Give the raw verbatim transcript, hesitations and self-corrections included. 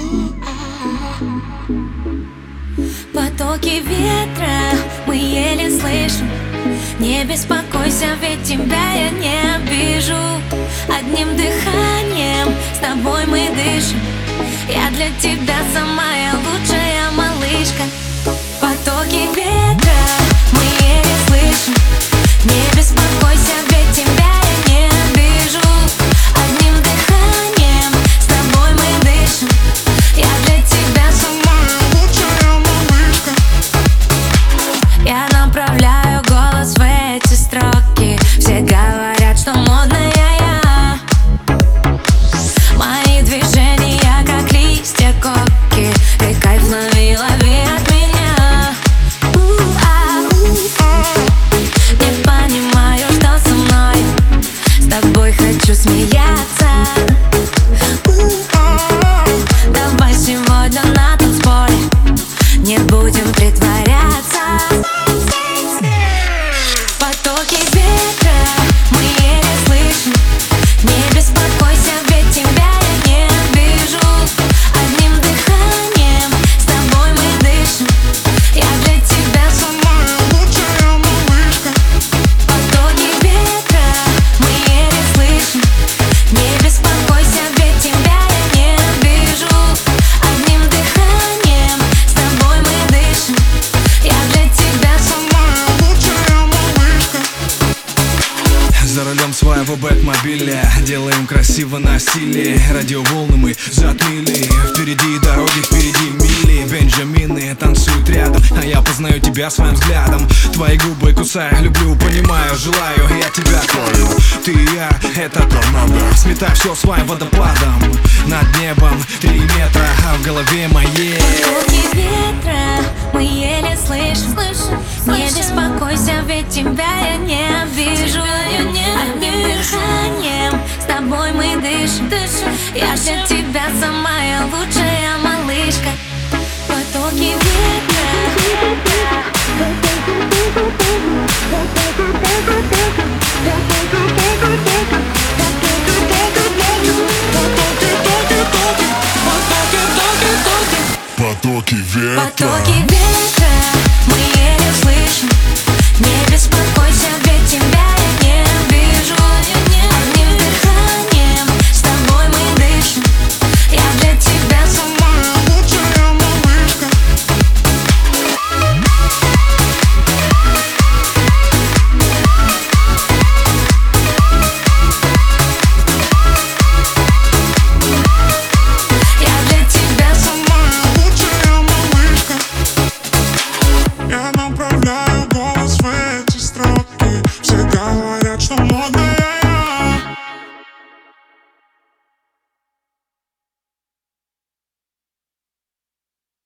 Потоки ветра мы еле слышим. Не беспокойся, ведь тебя я не обижу. Одним дыханием с тобой мы дышим. Я для тебя самая лучшая малышка. Потоки ветра мы еле слышим. Не беспокойся, ведь тебя я не обижу. Одним дыханием с тобой мы дышим. Я для тебя самая лучшая малышка. Я направляю голос в эти строки. Все говорят, что модная я. Мои движения как листья коки. И кайф лови, лови от меня. Не понимаю, что со мной. С тобой хочу смеяться. Давай сегодня на танцполе не будем притворяться. Потоки ветра мы еле слышим. Не беспокойся, ведь тебя я не обижу. Одним дыханием с тобой мы дышим. Я для тебя самая лучшая малышка. Потоки ветра мы еле слышим. Не беспокойся, ведь тебя я не обижу. Одним дыханием с тобой мы дышим. Я для тебя самая лучшая малышка. За рулем своего бэтмобиля делаем красиво на стиле. Радиоволны мы затмили. Впереди дороги, впереди мили. Бенджамины танцуют рядом, а я познаю тебя своим взглядом. Твои губы кусаю, люблю, понимаю, желаю. Я тебя твою, ты и я, это торнадо. Сметай все своим водопадом. Над небом три метра, а в голове моей Потоки ветра мы еле слышим. Не беспокойся, ведь тебя я не обижу. Одним дыханием с тобой мы дышим. Я для тебя самая лучшая малышка. Потоки ветра. Потоки ветра. Потоки ветра мы еле слышим. Не беспокойся.